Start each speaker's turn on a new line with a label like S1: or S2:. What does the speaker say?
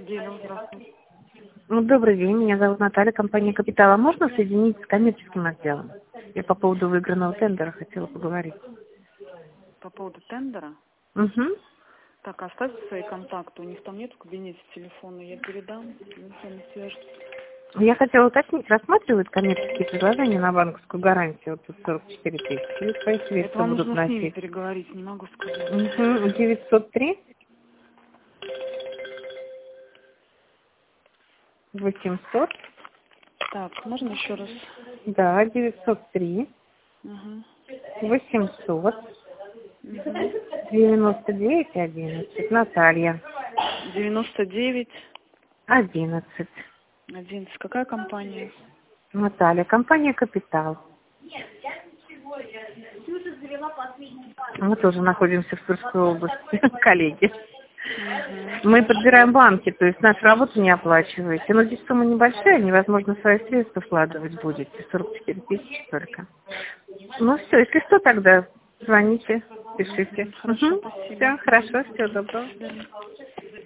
S1: Делю, здравствуйте.
S2: Ну, добрый день, меня зовут Наталья, компания «Капитал». А можно соединить с коммерческим отделом? Я по поводу выигранного тендера хотела поговорить.
S1: По поводу тендера.
S2: Угу.
S1: Так, оставьте свои контакты. У них там нет в кабинете телефона. Я передам. Они с вами свяжутся.
S2: Я хотела уточнить, рассматривают коммерческие предложения на банковскую гарантию, вот тут 44 тысячи, или свои
S1: Это
S2: средства
S1: вам
S2: будут
S1: нужно с ними
S2: носить?
S1: переговорить, не могу сказать.
S2: Угу. 903 800,
S1: Так, можно еще раз?
S2: да, 903
S1: Угу.
S2: 800
S1: Угу.
S2: 99 11. Наталья.
S1: 99
S2: 11.
S1: 11. Какая компания?
S2: Наталья, компания «Капитал». Мы тоже находимся в Тверской области, коллеги.
S1: Угу.
S2: Мы подбираем банки, то есть нашу работу не оплачиваете. Но здесь сумма небольшая, невозможно свои средства вкладывать будете. 44 тысячи только. Ну все, если что, тогда звоните, пишите.
S1: Хорошо, спасибо.
S2: Все, хорошо, всего доброго.
S1: До свидания.